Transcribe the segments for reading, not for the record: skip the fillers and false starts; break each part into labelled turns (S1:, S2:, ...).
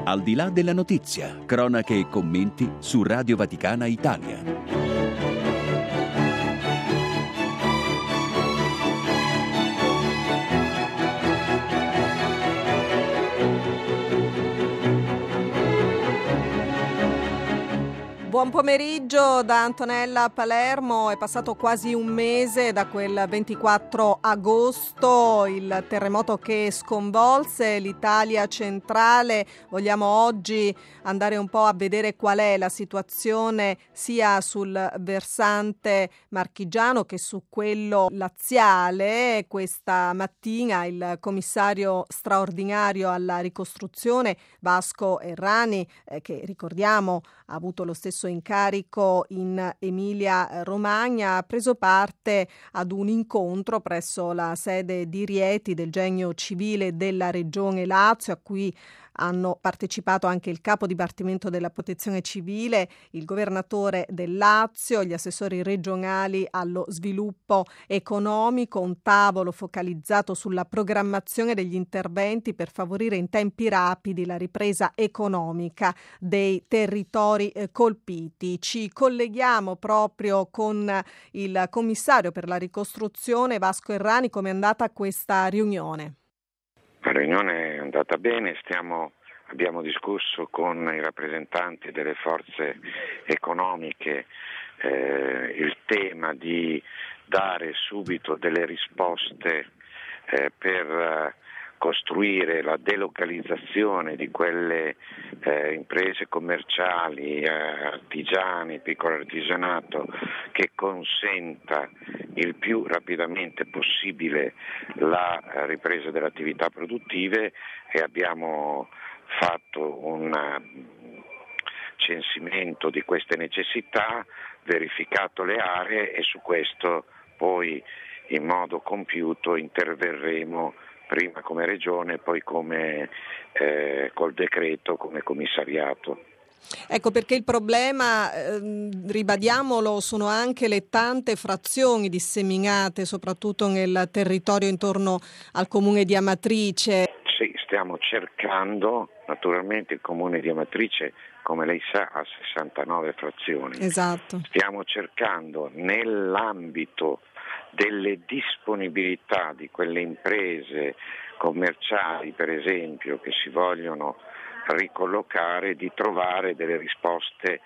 S1: Al di là della notizia, cronache e commenti su Radio Vaticana Italia.
S2: Buon pomeriggio da Antonella a Palermo. È passato quasi un mese da quel 24 agosto, il terremoto che sconvolse l'Italia centrale. Vogliamo oggi andare un po' a vedere qual è la situazione sia sul versante marchigiano che su quello laziale. Questa mattina il commissario straordinario alla ricostruzione Vasco Errani, che ricordiamo ha avuto lo stesso incarico in Emilia-Romagna, ha preso parte ad un incontro presso la sede di Rieti del Genio Civile della Regione Lazio, a cui hanno partecipato anche il capo dipartimento della Protezione Civile, il governatore del Lazio, gli assessori regionali allo sviluppo economico, un tavolo focalizzato sulla programmazione degli interventi per favorire in tempi rapidi la ripresa economica dei territori colpiti. Ci colleghiamo proprio con il commissario per la ricostruzione Vasco Errani. Come è andata questa riunione?
S3: La riunione è andata bene, abbiamo discusso con i rappresentanti delle forze economiche il tema di dare subito delle risposte per costruire la delocalizzazione di quelle imprese commerciali, artigiani, piccolo artigianato, che consenta il più rapidamente possibile la ripresa delle attività produttive, e abbiamo fatto un censimento di queste necessità, verificato le aree e su questo poi in modo compiuto interverremo prima come regione, poi come col decreto come commissariato.
S2: Ecco perché il problema, ribadiamolo, sono anche le tante frazioni disseminate soprattutto nel territorio intorno al comune di Amatrice.
S3: Sì, stiamo cercando, naturalmente il comune di Amatrice, come lei sa, ha 69 frazioni.
S2: Esatto.
S3: Stiamo cercando nell'ambito delle disponibilità di quelle imprese commerciali, per esempio, che si vogliono ricollocare, di trovare delle risposte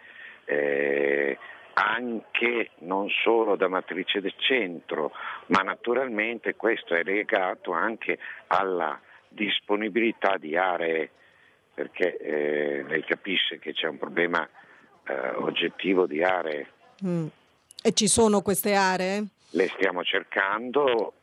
S3: anche non solo da Amatrice del centro, ma naturalmente questo è legato anche alla disponibilità di aree, perché lei capisce che c'è un problema oggettivo di aree.
S2: E ci sono queste aree?
S3: Le stiamo cercando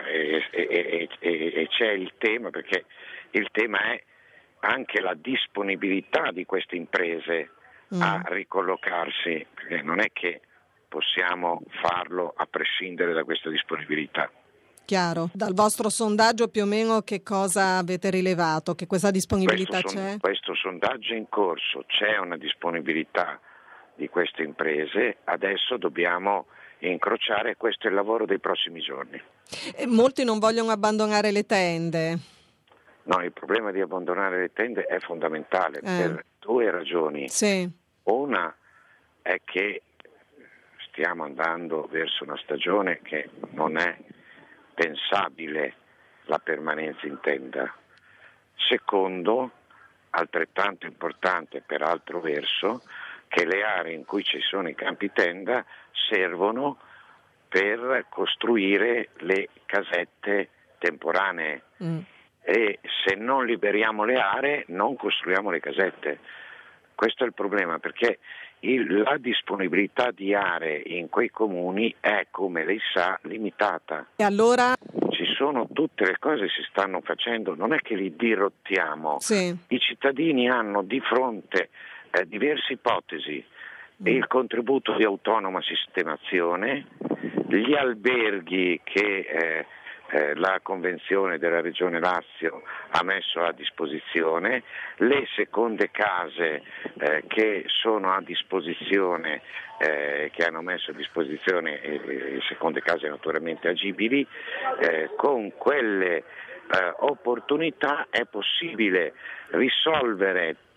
S3: e c'è il tema, perché il tema è anche la disponibilità di queste imprese a ricollocarsi, perché non è che possiamo farlo a prescindere da questa disponibilità.
S2: Chiaro. Dal vostro sondaggio più o meno che cosa avete rilevato? Che questa disponibilità c'è?
S3: Questo sondaggio è in corso, c'è una disponibilità di queste imprese, adesso dobbiamo incrociare, questo è il lavoro dei prossimi giorni.
S2: E molti non vogliono abbandonare le tende.
S3: No, il problema di abbandonare le tende è fondamentale per due ragioni.
S2: Sì.
S3: Una è che stiamo andando verso una stagione che non è pensabile la permanenza in tenda. Secondo, altrettanto importante per altro verso, che le aree in cui ci sono i campi tenda servono per costruire le casette temporanee e se non liberiamo le aree non costruiamo le casette. Questo è il problema, perché la disponibilità di aree in quei comuni è, come lei sa, limitata.
S2: E allora?
S3: Ci sono tutte le cose che si stanno facendo, non è che li dirottiamo.
S2: Sì.
S3: I cittadini hanno di fronte diverse ipotesi: il contributo di autonoma sistemazione, gli alberghi che la Convenzione della Regione Lazio ha messo a disposizione, le seconde case che sono a disposizione, che hanno messo a disposizione seconde case naturalmente agibili. Con quelle opportunità è possibile risolvere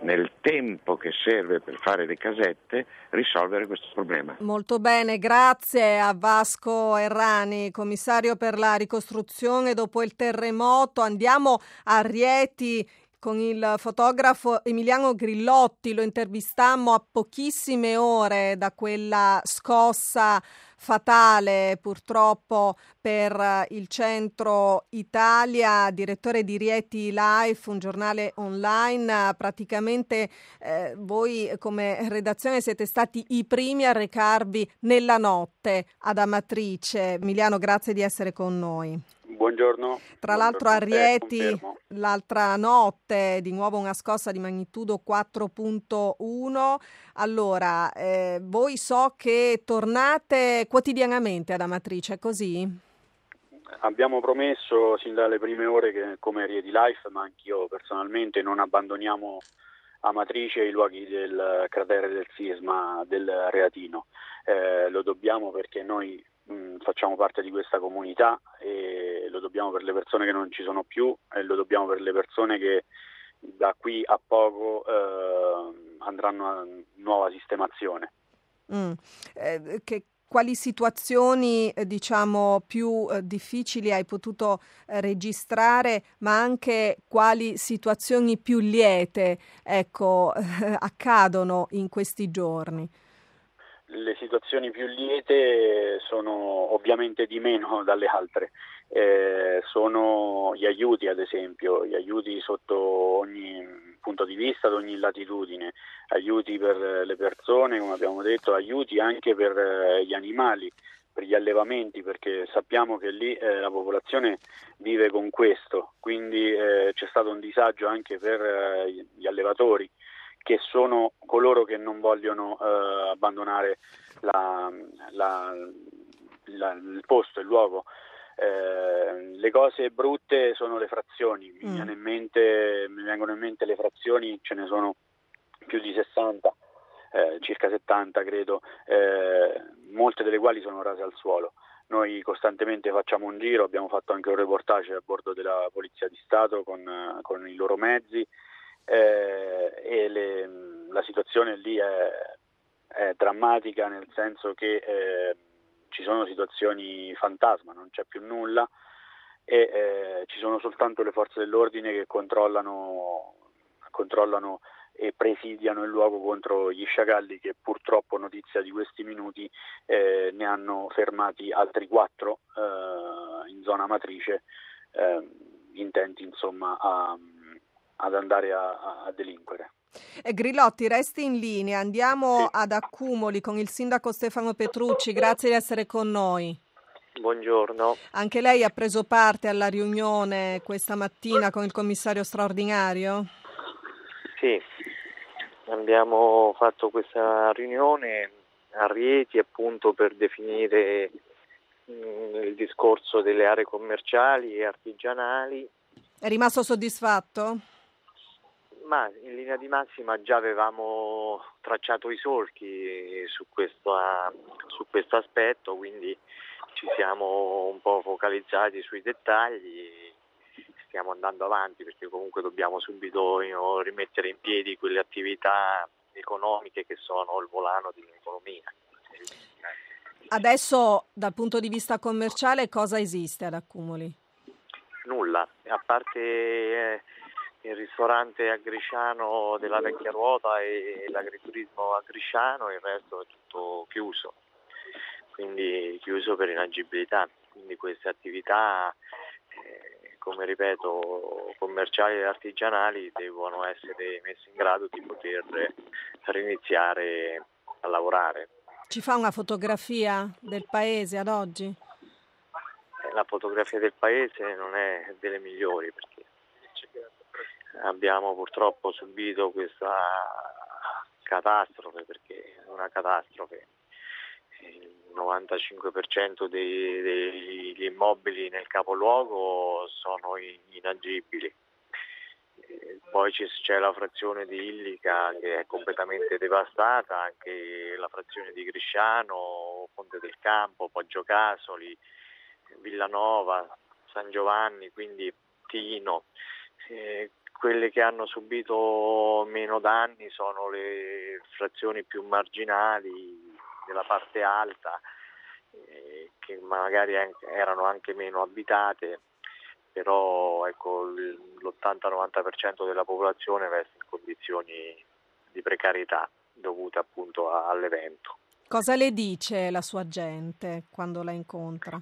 S3: nel tempo che serve per fare le casette, risolvere questo problema.
S2: Molto bene, grazie a Vasco Errani, commissario per la ricostruzione dopo il terremoto. Andiamo a Rieti con il fotografo Emiliano Grillotti. Lo intervistammo a pochissime ore da quella scossa fatale purtroppo per il centro Italia, direttore di Rieti Life, un giornale online. Praticamente voi come redazione siete stati i primi a recarvi nella notte ad Amatrice. Emiliano, grazie di essere con noi.
S4: Buongiorno.
S2: Tra l'altro a Rieti l'altra notte di nuovo una scossa di magnitudo 4.1. Allora, voi so che tornate quotidianamente ad Amatrice, è così?
S4: Abbiamo promesso sin dalle prime ore che come Rieti Life, ma anch'io personalmente, non abbandoniamo Amatrice e i luoghi del cratere del sisma del Reatino. Lo dobbiamo perché noi facciamo parte di questa comunità e lo dobbiamo per le persone che non ci sono più e lo dobbiamo per le persone che da qui a poco andranno a nuova sistemazione.
S2: Quali situazioni diciamo più difficili hai potuto registrare, ma anche quali situazioni più liete accadono in questi giorni?
S4: Le situazioni più liete sono ovviamente di meno dalle altre, sono gli aiuti, ad esempio, gli aiuti sotto ogni punto di vista, ad ogni latitudine, aiuti per le persone, come abbiamo detto, aiuti anche per gli animali, per gli allevamenti, perché sappiamo che lì la popolazione vive con questo, quindi c'è stato un disagio anche per gli allevatori, che sono coloro che non vogliono abbandonare il posto, il luogo. Le cose brutte sono le frazioni, mi vengono in mente le frazioni, ce ne sono più di 60, circa 70 credo, molte delle quali sono rase al suolo. Noi costantemente facciamo un giro, abbiamo fatto anche un reportage a bordo della Polizia di Stato con i loro mezzi, e la situazione lì è drammatica, nel senso che ci sono situazioni fantasma, non c'è più nulla e ci sono soltanto le forze dell'ordine che controllano e presidiano il luogo contro gli sciacalli che purtroppo, notizia di questi minuti, ne hanno fermati altri 4 in zona Amatrice, intenti insomma ad andare a delinquere.
S2: Grillotti, resti in linea, andiamo ad Accumoli con il sindaco Stefano Petrucci, grazie di essere con noi.
S5: Buongiorno.
S2: Anche lei ha preso parte alla riunione questa mattina con il commissario straordinario?
S5: Sì, abbiamo fatto questa riunione a Rieti appunto per definire il discorso delle aree commerciali e artigianali. È
S2: rimasto soddisfatto?
S5: Ma in linea di massima già avevamo tracciato i solchi su questo aspetto, quindi ci siamo un po' focalizzati sui dettagli, stiamo andando avanti perché comunque dobbiamo subito rimettere in piedi quelle attività economiche che sono il volano dell'economia.
S2: Adesso dal punto di vista commerciale cosa esiste ad Accumoli?
S5: Nulla, a parte il ristorante a Grisciano della Vecchia Ruota e l'agriturismo a Grisciano, il resto è tutto chiuso, quindi chiuso per inagibilità. Quindi queste attività, come ripeto, commerciali e artigianali devono essere messe in grado di poter riniziare a lavorare.
S2: Ci fa una fotografia del paese ad oggi?
S5: La fotografia del paese non è delle migliori perché abbiamo purtroppo subito questa catastrofe, perché è una catastrofe. Il 95% degli immobili nel capoluogo sono inagibili. Poi c'è la frazione di Illica che è completamente devastata, anche la frazione di Grisciano, Ponte del Campo, Poggiocasoli, Villanova, San Giovanni, quindi Tino. quelle che hanno subito meno danni sono le frazioni più marginali della parte alta, che magari erano anche meno abitate, però ecco, l'80-90% della popolazione veste in condizioni di precarietà dovute appunto all'evento.
S2: Cosa le dice la sua gente quando la incontra?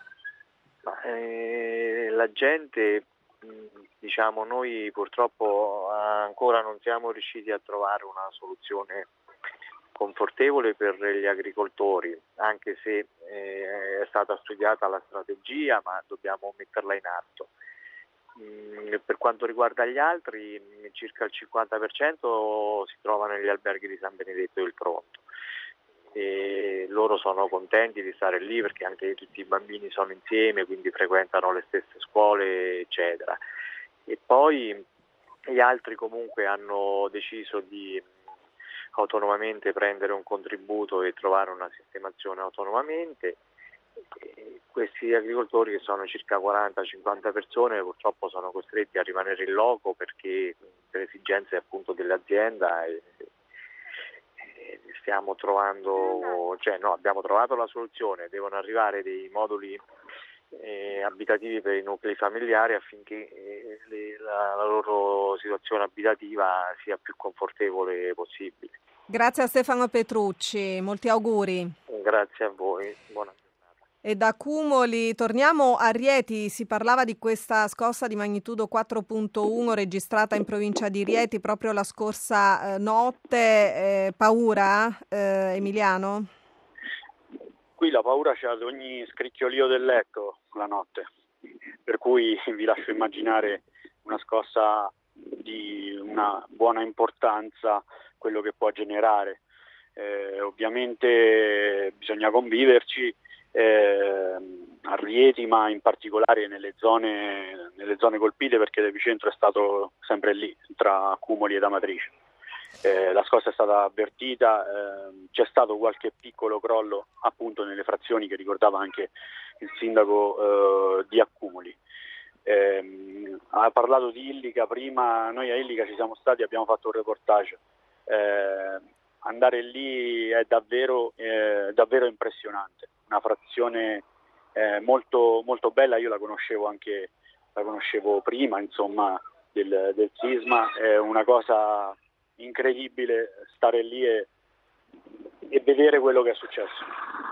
S5: La gente, diciamo, noi purtroppo ancora non siamo riusciti a trovare una soluzione confortevole per gli agricoltori, anche se è stata studiata la strategia, ma dobbiamo metterla in atto. Per quanto riguarda gli altri, circa il 50% si trova negli alberghi di San Benedetto del Tronto. E loro sono contenti di stare lì perché anche tutti i bambini sono insieme, quindi frequentano le stesse scuole, eccetera. E poi gli altri comunque hanno deciso di autonomamente prendere un contributo e trovare una sistemazione autonomamente. E questi agricoltori, che sono circa 40-50 persone, purtroppo sono costretti a rimanere in loco perché per esigenze appunto dell'azienda stiamo trovando, abbiamo trovato la soluzione, devono arrivare dei moduli abitativi per i nuclei familiari affinché la loro situazione abitativa sia più confortevole possibile.
S2: Grazie a Stefano Petrucci, molti auguri.
S5: Grazie a voi, buona giornata.
S2: E da Cumoli torniamo a Rieti. Si parlava di questa scossa di magnitudo 4.1 registrata in provincia di Rieti proprio la scorsa notte. Paura, Emiliano?
S4: Qui la paura c'è ad ogni scricchiolio del letto la notte, per cui vi lascio immaginare una scossa di una buona importanza, quello che può generare. Ovviamente bisogna conviverci a Rieti, ma in particolare nelle zone colpite, perché l'epicentro è stato sempre lì, tra Cumoli ed Amatrice. La scossa è stata avvertita, c'è stato qualche piccolo crollo appunto nelle frazioni che ricordava anche il sindaco di Accumoli. Ha parlato di Illica prima, noi a Illica ci siamo stati, abbiamo fatto un reportage. Andare lì è davvero impressionante, una frazione molto, molto bella. Io la conoscevo prima, insomma, del sisma. È una cosa incredibile stare lì e vedere quello che è successo.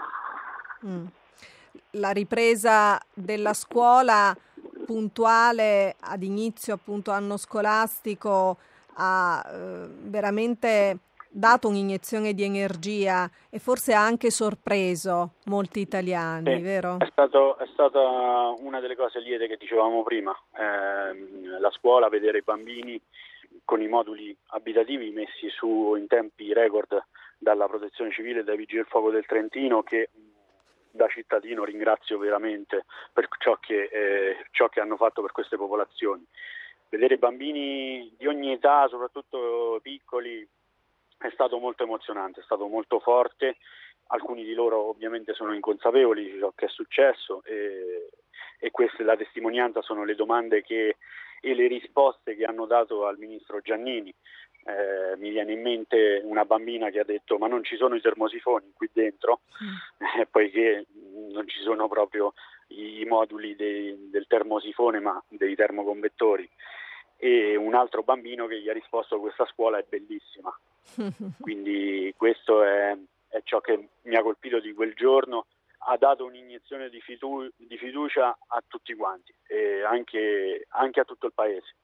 S2: La ripresa della scuola puntuale ad inizio appunto anno scolastico ha veramente dato un'iniezione di energia e forse ha anche sorpreso molti italiani, vero?
S4: È stata una delle cose liete che dicevamo prima, la scuola, vedere i bambini con i moduli abitativi messi su in tempi record dalla Protezione Civile e dai Vigili del Fuoco del Trentino, che da cittadino ringrazio veramente per ciò che hanno fatto per queste popolazioni. Vedere bambini di ogni età, soprattutto piccoli, è stato molto emozionante, è stato molto forte. Alcuni di loro ovviamente sono inconsapevoli di ciò che è successo e questa è la testimonianza, sono le domande e le risposte che hanno dato al ministro Giannini. Mi viene in mente una bambina che ha detto: ma non ci sono i termosifoni qui dentro, poiché non ci sono proprio i moduli del termosifone, ma dei termoconvettori. E un altro bambino che gli ha risposto: questa scuola è bellissima. Quindi questo è ciò che mi ha colpito di quel giorno, ha dato un'iniezione di fiducia a tutti quanti e anche a tutto il paese.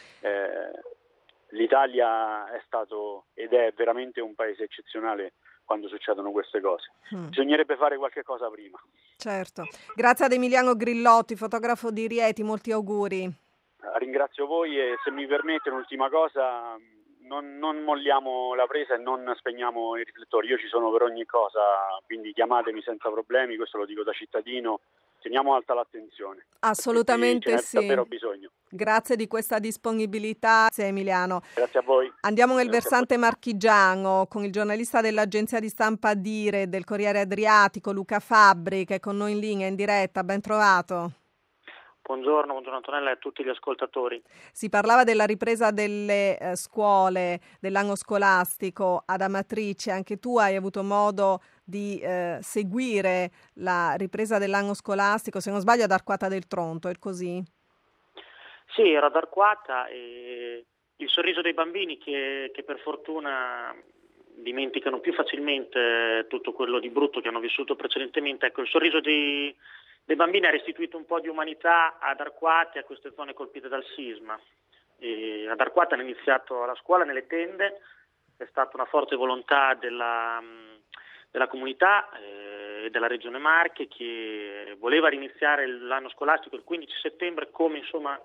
S4: L'Italia è stato ed è veramente un paese eccezionale quando succedono queste cose. Bisognerebbe fare qualche cosa prima.
S2: Certo. Grazie ad Emiliano Grillotti, fotografo di Rieti, molti auguri.
S4: Ringrazio voi e, se mi permette, un'ultima cosa: non molliamo la presa e non spegniamo i riflettori. Io ci sono per ogni cosa, quindi chiamatemi senza problemi, questo lo dico da cittadino. Teniamo alta l'attenzione.
S2: Assolutamente sì.
S4: Davvero bisogno.
S2: Grazie di questa disponibilità, Emiliano.
S4: Grazie a voi.
S2: Andiamo nel versante marchigiano con il giornalista dell'agenzia di stampa Dire del Corriere Adriatico, Luca Fabbri, che è con noi in linea, in diretta. Ben trovato.
S6: Buongiorno Antonella e a tutti gli ascoltatori.
S2: Si parlava della ripresa delle scuole, dell'anno scolastico ad Amatrice. Anche tu hai avuto modo di seguire la ripresa dell'anno scolastico, se non sbaglio ad Arquata del Tronto, è così?
S6: Sì, ero ad Arquata e il sorriso dei bambini che per fortuna dimenticano più facilmente tutto quello di brutto che hanno vissuto precedentemente. Ecco, il sorriso dei bambini ha restituito un po' di umanità ad Arquata e a queste zone colpite dal sisma. E ad Arquata hanno iniziato la scuola nelle tende, è stata una forte volontà della comunità e della Regione Marche, che voleva riniziare l'anno scolastico il 15 settembre come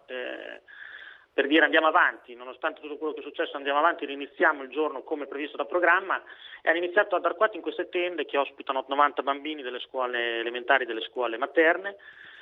S6: per dire andiamo avanti, nonostante tutto quello che è successo andiamo avanti, riniziamo il giorno come previsto da programma, e hanno iniziato ad Arquata in queste tende che ospitano 90 bambini delle scuole elementari e delle scuole materne,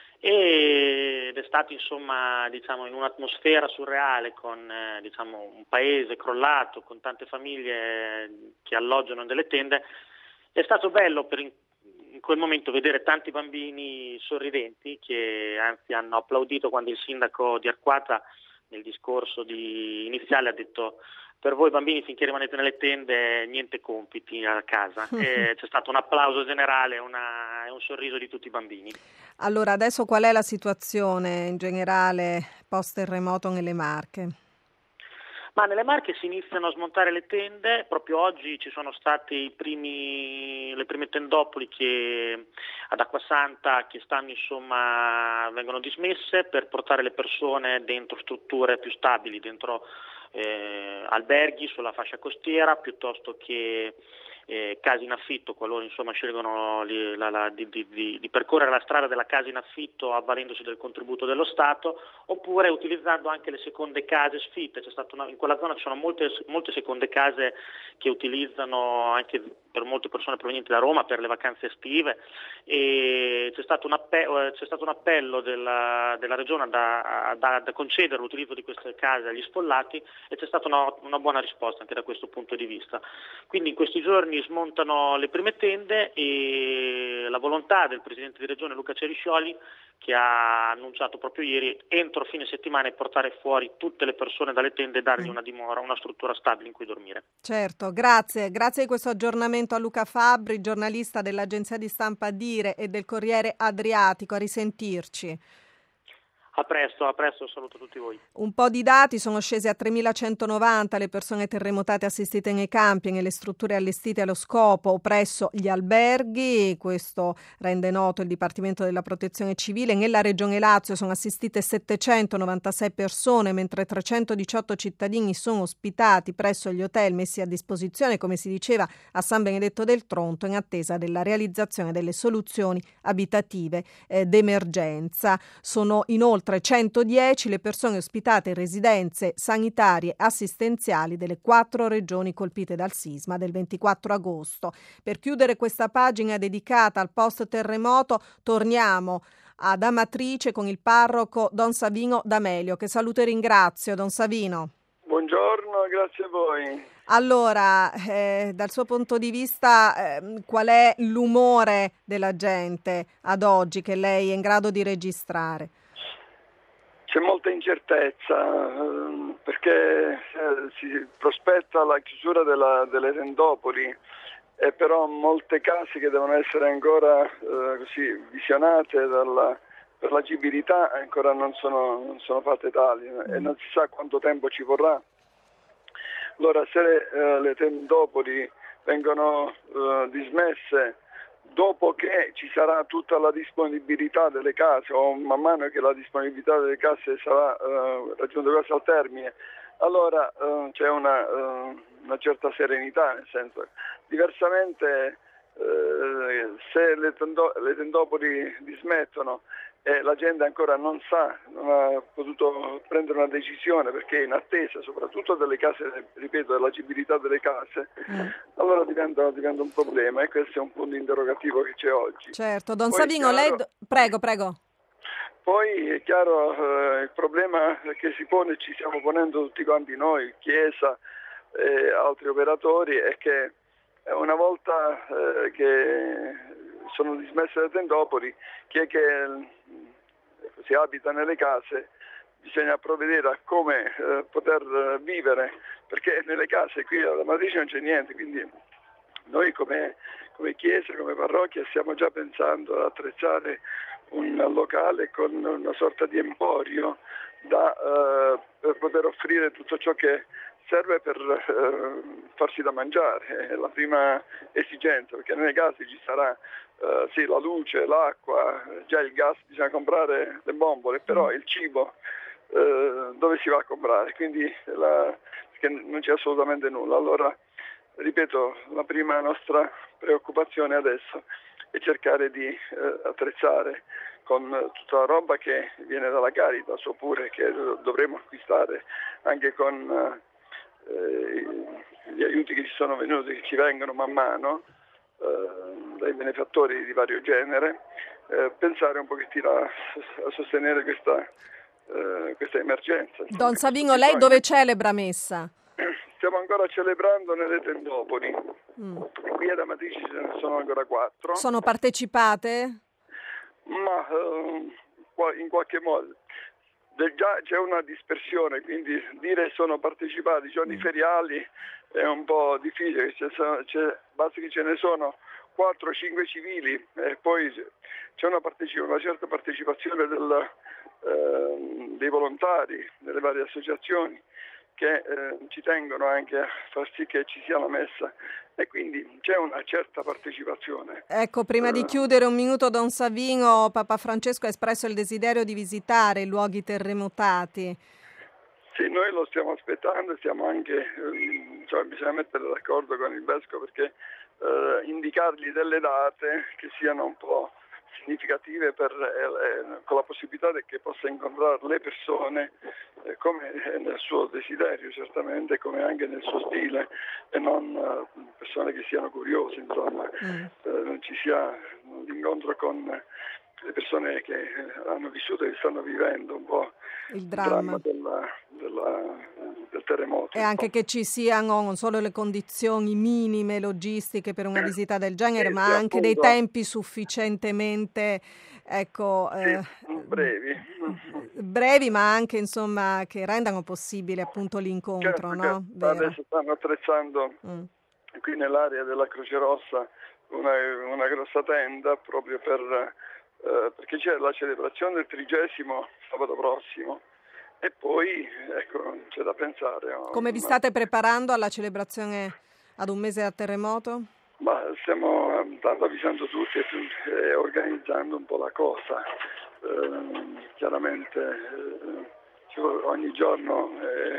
S6: ed è stato insomma in un'atmosfera surreale con un paese crollato, con tante famiglie che alloggiano nelle tende. È stato bello in quel momento vedere tanti bambini sorridenti che anzi hanno applaudito quando il sindaco di Arquata nel discorso iniziale ha detto: per voi bambini finché rimanete nelle tende niente compiti a casa. E c'è stato un applauso generale e un sorriso di tutti i bambini.
S2: Allora adesso qual è la situazione in generale post terremoto nelle Marche?
S6: Ma nelle Marche si iniziano a smontare le tende. Proprio oggi ci sono stati le prime tendopoli ad Acquasanta che vengono dismesse per portare le persone dentro strutture più stabili, dentro alberghi sulla fascia costiera, piuttosto che case in affitto, qualora scelgono di percorrere la strada della casa in affitto avvalendosi del contributo dello Stato, oppure utilizzando anche le seconde case sfitte. In quella zona ci sono molte seconde case che utilizzano anche per molte persone provenienti da Roma per le vacanze estive, e c'è stato un appello della Regione da concedere l'utilizzo di queste case agli sfollati, e c'è stata una buona risposta anche da questo punto di vista. Quindi in questi giorni smontano le prime tende, e la volontà del Presidente di Regione Luca Ceriscioli, che ha annunciato proprio ieri, entro fine settimana portare fuori tutte le persone dalle tende e dargli una dimora, una struttura stabile in cui dormire.
S2: Certo, grazie di questo aggiornamento a Luca Fabbri, giornalista dell'agenzia di stampa Dire e del Corriere Adriatico. A risentirci.
S6: A presto, saluto tutti voi.
S2: Un po' di dati: sono scesi a 3.190 le persone terremotate assistite nei campi e nelle strutture allestite allo scopo o presso gli alberghi. Questo rende noto il Dipartimento della Protezione Civile. Nella Regione Lazio sono assistite 796 persone, mentre 318 cittadini sono ospitati presso gli hotel messi a disposizione, come si diceva, a San Benedetto del Tronto, in attesa della realizzazione delle soluzioni abitative d'emergenza. Sono inoltre 110 le persone ospitate in residenze sanitarie assistenziali delle 4 regioni colpite dal sisma del 24 agosto. Per chiudere questa pagina dedicata al post-terremoto, torniamo ad Amatrice con il parroco Don Savino D'Amelio, che saluto e ringrazio. Don Savino.
S7: Buongiorno, grazie a voi.
S2: Allora, dal suo punto di vista, qual è l'umore della gente ad oggi che lei è in grado di registrare?
S7: C'è molta incertezza perché si prospetta la chiusura delle tendopoli, e però molte case che devono essere ancora visionate per l'agibilità ancora non sono fatte tali, e non si sa quanto tempo ci vorrà. Allora, se le tendopoli vengono dismesse dopo che ci sarà tutta la disponibilità delle case, o man mano che la disponibilità delle case sarà raggiunta quasi al termine, allora c'è una certa serenità, nel senso, diversamente se le tendopoli dismettono e la gente ancora non ha potuto prendere una decisione perché è in attesa soprattutto delle case, ripeto, dell'agibilità delle case, allora diventa un problema, e questo è un punto interrogativo che c'è oggi.
S2: Certo, Don
S7: Poi
S2: Savino,
S7: chiaro,
S2: prego.
S7: Poi è chiaro il problema che si pone, ci stiamo ponendo tutti quanti noi, Chiesa e altri operatori, è che una volta che sono dismesse le tendopoli, chi è che si abita nelle case, bisogna provvedere a come poter vivere, perché nelle case qui alla Matrice non c'è niente, quindi noi come chiesa, come parrocchia stiamo già pensando ad attrezzare un locale con una sorta di emporio per poter offrire tutto ciò che serve per farsi da mangiare, è la prima esigenza, perché nelle case ci sarà sì, la luce, l'acqua, già il gas, bisogna comprare le bombole, però il cibo dove si va a comprare? Quindi perché non c'è assolutamente nulla. Allora, ripeto, la prima nostra preoccupazione adesso è cercare di attrezzare con tutta la roba che viene dalla Caritas, oppure che dovremo acquistare anche con gli aiuti che ci sono venuti, che ci vengono man mano dai benefattori di vario genere, pensare un pochettino a sostenere questa emergenza.
S2: Don Savino, lei dove celebra messa?
S7: Stiamo ancora celebrando nelle tendopoli. Qui ad Amatrice ce ne sono ancora 4.
S2: Sono partecipate?
S7: Ma in qualche modo già c'è una dispersione, quindi dire sono partecipati, giorni feriali è un po' difficile, basta che ce ne sono 4-5 civili e poi c'è una certa partecipazione dei volontari delle varie associazioni che ci tengono anche a far sì che ci sia la messa, e quindi c'è una certa partecipazione.
S2: Ecco, prima di chiudere un minuto, Don Savino, Papa Francesco ha espresso il desiderio di visitare i luoghi terremotati.
S7: Sì, noi lo stiamo aspettando e stiamo anche, bisogna mettere d'accordo con il Vescovo, perché indicargli delle date che siano un po' significative con la possibilità che possa incontrare le persone come nel suo desiderio, certamente, come anche nel suo stile, e non persone che siano curiose, insomma, non ci sia l'incontro con le persone che hanno vissuto e stanno vivendo un po' il dramma del terremoto.
S2: E anche che ci siano non solo le condizioni minime logistiche per una visita del genere, ma anche dei tempi sufficientemente brevi, ma anche insomma che rendano possibile appunto l'incontro.
S7: Certo,
S2: no?
S7: Adesso stanno attrezzando qui nell'area della Croce Rossa una grossa tenda proprio perché c'è la celebrazione del 30° sabato prossimo, e poi c'è da pensare.
S2: Come vi state preparando alla celebrazione ad un mese dal terremoto?
S7: Ma stiamo avvisando tutti e organizzando un po' la cosa. Chiaramente ogni giorno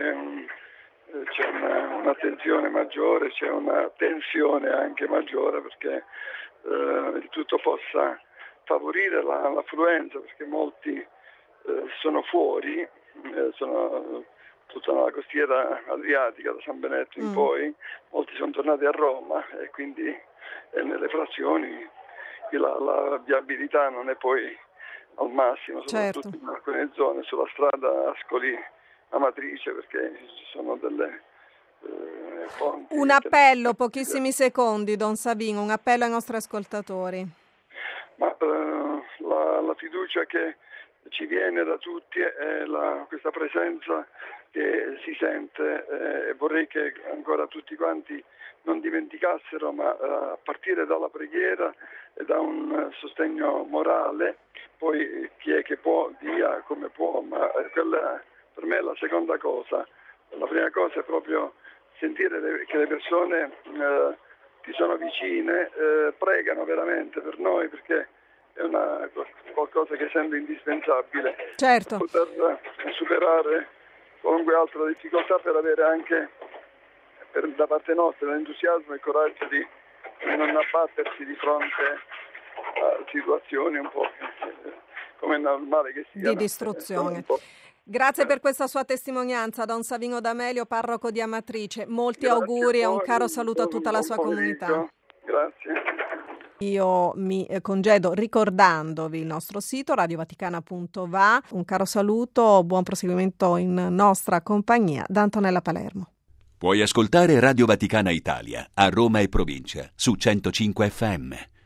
S7: c'è un'attenzione maggiore, c'è una tensione anche maggiore, perché il tutto possa favorire l'affluenza, perché molti sono fuori, sono tutta la costiera adriatica da San Benedetto in poi, molti sono tornati a Roma e quindi nelle frazioni la viabilità non è poi al massimo, soprattutto in alcune zone, sulla strada Ascoli-Amatrice, perché ci sono delle fonti.
S2: Un appello, pochissimi secondi, Don Savino, un appello ai nostri ascoltatori.
S7: Ma la fiducia che ci viene da tutti è questa presenza che si sente, e vorrei che ancora tutti quanti non dimenticassero, ma a partire dalla preghiera e da un sostegno morale, poi chi è che può dia come può, ma quella per me è la seconda cosa. La prima cosa è proprio sentire che le persone che sono vicine pregano veramente per noi, perché è qualcosa che sembra indispensabile per poter superare qualunque altra difficoltà, per avere anche da parte nostra l'entusiasmo e il coraggio di non abbattersi di fronte a situazioni un po' come è normale che siano,
S2: di distruzione. Grazie per questa sua testimonianza, Don Savino D'Amelio, parroco di Amatrice. Molti auguri e un caro saluto a tutta la sua comunità.
S7: Grazie.
S2: Io mi congedo ricordandovi il nostro sito radiovaticana.va. Un caro saluto, buon proseguimento in nostra compagnia da Antonella Palermo.
S1: Puoi ascoltare Radio Vaticana Italia a Roma e provincia su 105 FM.